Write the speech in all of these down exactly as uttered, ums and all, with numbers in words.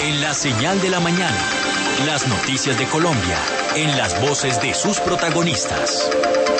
En la señal de la mañana, las noticias de Colombia, en las voces de sus protagonistas.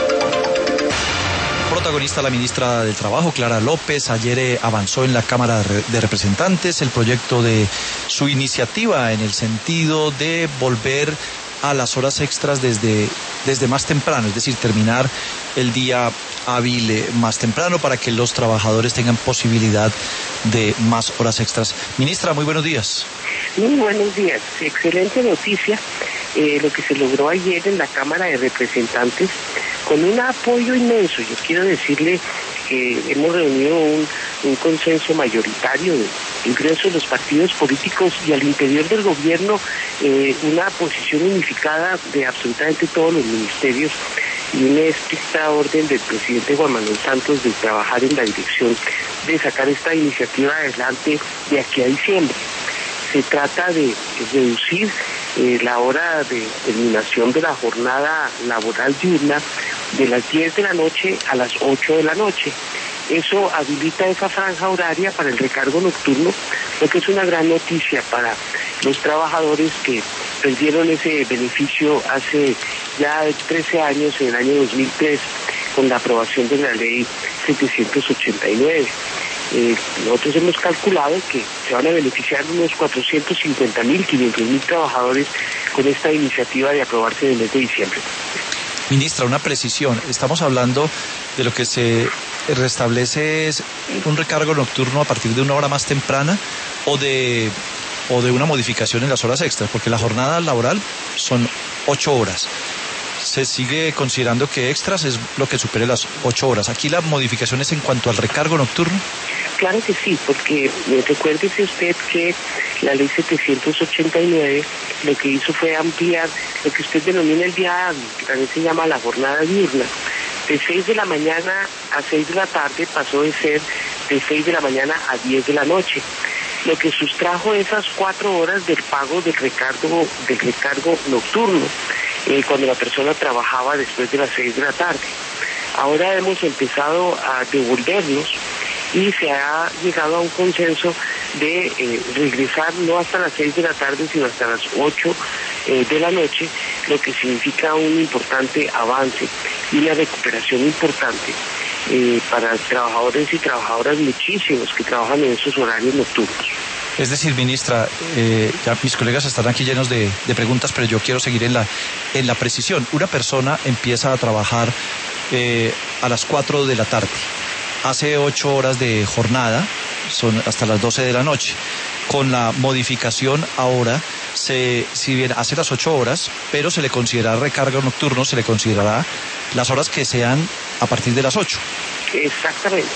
Protagonista la ministra del Trabajo, Clara López. Ayer eh, avanzó en la Cámara de Representantes el proyecto de su iniciativa en el sentido de volver a las horas extras desde, desde más temprano, es decir, terminar el día hábil eh, más temprano para que los trabajadores tengan posibilidad de más horas extras. Ministra, muy buenos días. Muy buenos días. Excelente noticia eh, lo que se logró ayer en la Cámara de Representantes con un apoyo inmenso. Yo quiero decirle que hemos reunido un, un consenso mayoritario de ingreso de los partidos políticos y al interior del gobierno eh, una posición unificada de absolutamente todos los ministerios y una estricta orden del presidente Juan Manuel Santos de trabajar en la dirección de sacar esta iniciativa adelante de aquí a diciembre. Se trata de reducir eh, la hora de terminación de la jornada laboral diurna de las diez de la noche a las ocho de la noche. Eso habilita esa franja horaria para el recargo nocturno, lo que es una gran noticia para los trabajadores que perdieron ese beneficio hace ya trece años, en el año dos mil tres, con la aprobación de la ley setecientos ochenta y nueve. Eh, nosotros hemos calculado que se van a beneficiar unos cuatrocientos cincuenta mil, quinientos mil trabajadores con esta iniciativa de aprobarse en el mes de diciembre. Ministra, una precisión. Estamos hablando de lo que se restablece es un recargo nocturno a partir de una hora más temprana o de o de una modificación en las horas extras, porque la jornada laboral son ocho horas. Se sigue considerando que extras es lo que supere las ocho horas. ¿Aquí la modificación es en cuanto al recargo nocturno? Claro que sí, porque eh, recuérdese usted que la ley setecientos ochenta y nueve lo que hizo fue ampliar lo que usted denomina el día hábil, que también se llama la jornada diurna. De seis de la mañana a seis de la tarde pasó de ser de seis de la mañana a diez de la noche, lo que sustrajo esas cuatro horas del pago del recargo, del recargo nocturno, eh, cuando la persona trabajaba después de las seis de la tarde. Ahora hemos empezado a devolvernos y se ha llegado a un consenso de eh, regresar no hasta las seis de la tarde, sino hasta las ocho eh, de la noche, lo que significa un importante avance y una recuperación importante eh, para trabajadores y trabajadoras muchísimos que trabajan en esos horarios nocturnos. Es decir, ministra, eh, ya mis colegas estarán aquí llenos de, de preguntas, pero yo quiero seguir en la, en la precisión. Una persona empieza a trabajar eh, a las cuatro de la tarde. Hace ocho horas de jornada, son hasta las doce de la noche. Con la modificación ahora, se, si bien hace las ocho horas, pero se le considerará recargo nocturno, se le considerará las horas que sean a partir de las ocho. Exactamente.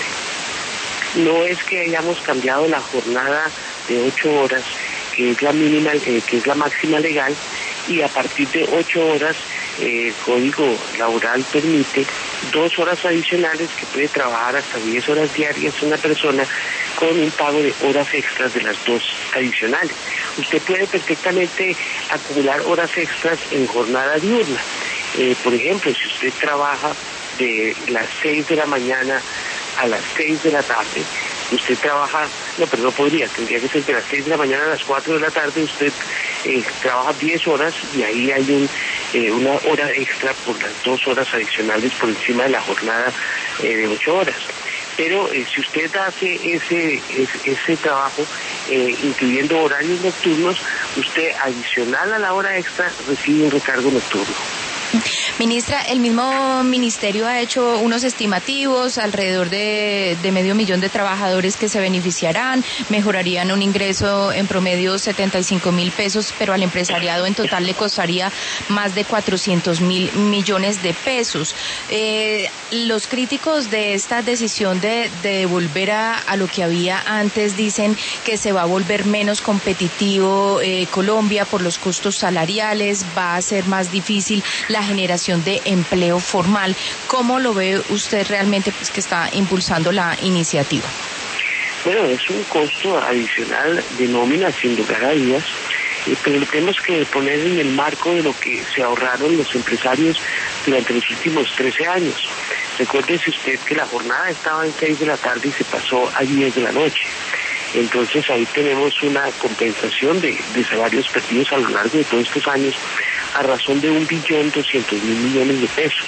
No es que hayamos cambiado la jornada de ocho horas, que es la mínima, eh, que es la máxima legal, y a partir de ocho horas eh, el Código Laboral permite dos horas adicionales que puede trabajar hasta diez horas diarias una persona con un pago de horas extras de las dos adicionales. Usted puede perfectamente acumular horas extras en jornada diurna. Eh, por ejemplo, si usted trabaja de las seis de la mañana a las seis de la tarde, usted trabaja, no, pero no podría, tendría que ser de las seis de la mañana a las cuatro de la tarde, usted eh, trabaja diez horas y ahí hay un, eh, una hora extra por las dos horas adicionales por encima de la jornada eh, de ocho horas. Pero eh, si usted hace ese, ese, ese trabajo, eh, incluyendo horarios nocturnos, usted adicional a la hora extra recibe un recargo nocturno. Ministra, el mismo ministerio ha hecho unos estimativos, alrededor de, de medio millón de trabajadores que se beneficiarán, mejorarían un ingreso en promedio setenta y cinco mil pesos, pero al empresariado en total le costaría más de cuatrocientos mil millones de pesos. Eh, los críticos de esta decisión de, de volver a, a lo que había antes dicen que se va a volver menos competitivo eh, Colombia por los costos salariales, va a ser más difícil la generación de empleo formal. ¿Cómo lo ve usted realmente, pues, que está impulsando la iniciativa? Bueno, es un costo adicional de nómina, sin lugar a dudas, eh, pero lo tenemos que poner en el marco de lo que se ahorraron los empresarios durante los últimos trece años. Recuérdese usted que la jornada estaba en seis de la tarde y se pasó a diez de la noche. Entonces ahí tenemos una compensación de, de salarios perdidos a lo largo de todos estos años a razón de un billón doscientos mil millones de pesos.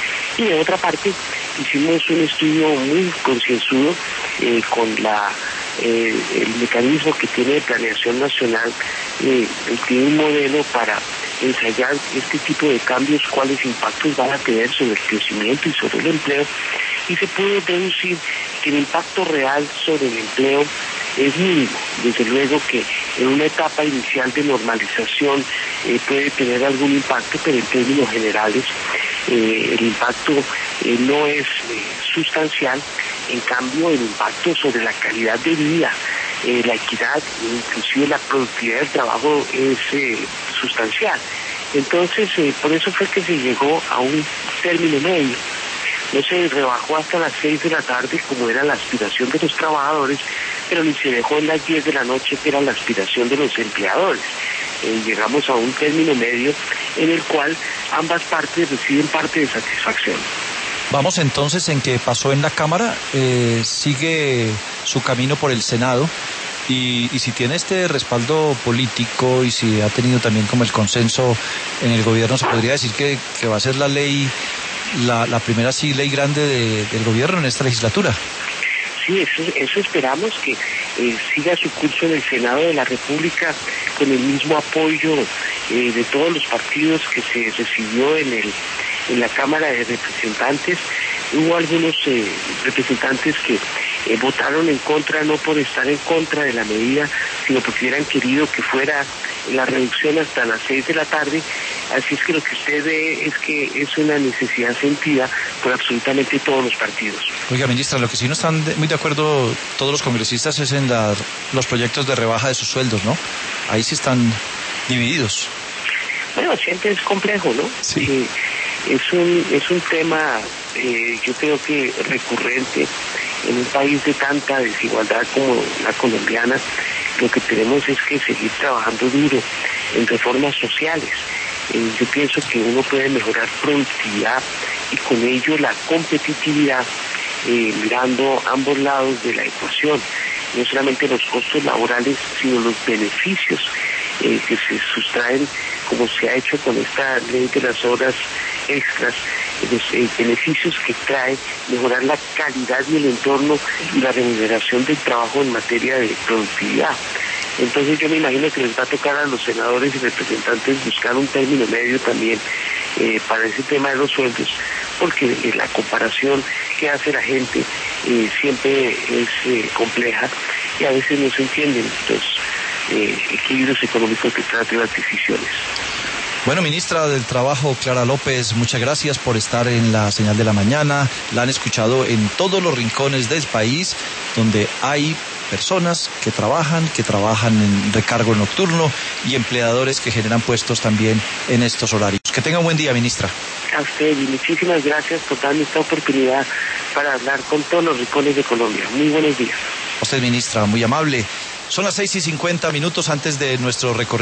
Y de otra parte, hicimos un estudio muy concienzudo eh, con la eh, el mecanismo que tiene de planeación nacional, eh, tiene un modelo para ensayar este tipo de cambios, cuáles impactos van a tener sobre el crecimiento y sobre el empleo, y se puede deducir que el impacto real sobre el empleo es mínimo. Desde luego que en una etapa inicial de normalización eh, puede tener algún impacto, pero en términos generales eh, el impacto eh, no es eh, sustancial. En cambio, el impacto sobre la calidad de vida, eh, la equidad, inclusive la productividad del trabajo es eh, sustancial. Entonces, eh, por eso fue que se llegó a un término medio. No se rebajó hasta las seis de la tarde, como era la aspiración de los trabajadores, pero ni se dejó en las diez de la noche, que era la aspiración de los empleadores. Eh, llegamos a un término medio en el cual ambas partes reciben parte de satisfacción. Vamos entonces en que pasó en la Cámara, eh, sigue su camino por el Senado. Y, y si tiene este respaldo político y si ha tenido también como el consenso en el gobierno, se podría decir que, que va a ser la ley, la, la primera sí ley grande de, del gobierno en esta legislatura. Sí, eso, eso esperamos, que eh, siga su curso en el Senado de la República con el mismo apoyo eh, de todos los partidos que se recibió en el en la Cámara de Representantes. Hubo algunos eh, representantes que eh, votaron en contra, no por estar en contra de la medida, sino porque hubieran querido que fuera la reducción hasta las seis de la tarde. Así es que lo que usted ve es que es una necesidad sentida por absolutamente todos los partidos. Oiga, ministra, lo que sí no están de, muy de acuerdo todos los congresistas es en la, los proyectos de rebaja de sus sueldos, ¿no? Ahí sí están divididos. Bueno, siempre es complejo, ¿no? Sí. Eh, es un es un tema, eh, yo creo que recurrente en un país de tanta desigualdad como la colombiana. Lo que tenemos es que seguir trabajando duro en reformas sociales. Eh, yo pienso que uno puede mejorar productividad y con ello la competitividad, eh, mirando ambos lados de la ecuación, no solamente los costos laborales, sino los beneficios eh, que se sustraen, como se ha hecho con esta ley de las horas extras, los eh, beneficios que trae mejorar la calidad y el entorno y la remuneración del trabajo en materia de productividad. Entonces yo me imagino que les va a tocar a los senadores y representantes buscar un término medio también eh, para ese tema de los sueldos, porque eh, la comparación que hace la gente eh, siempre es eh, compleja y a veces no se entienden los eh, equilibrios económicos detrás de las decisiones. Bueno, ministra del Trabajo, Clara López, muchas gracias por estar en la Señal de la Mañana. La han escuchado en todos los rincones del país, donde hay personas que trabajan, que trabajan en recargo nocturno y empleadores que generan puestos también en estos horarios. Que tenga un buen día, ministra. A usted y muchísimas gracias por darme esta oportunidad para hablar con todos los rincones de Colombia. Muy buenos días. A usted, ministra, muy amable. Son las seis y cincuenta minutos antes de nuestro recorrido.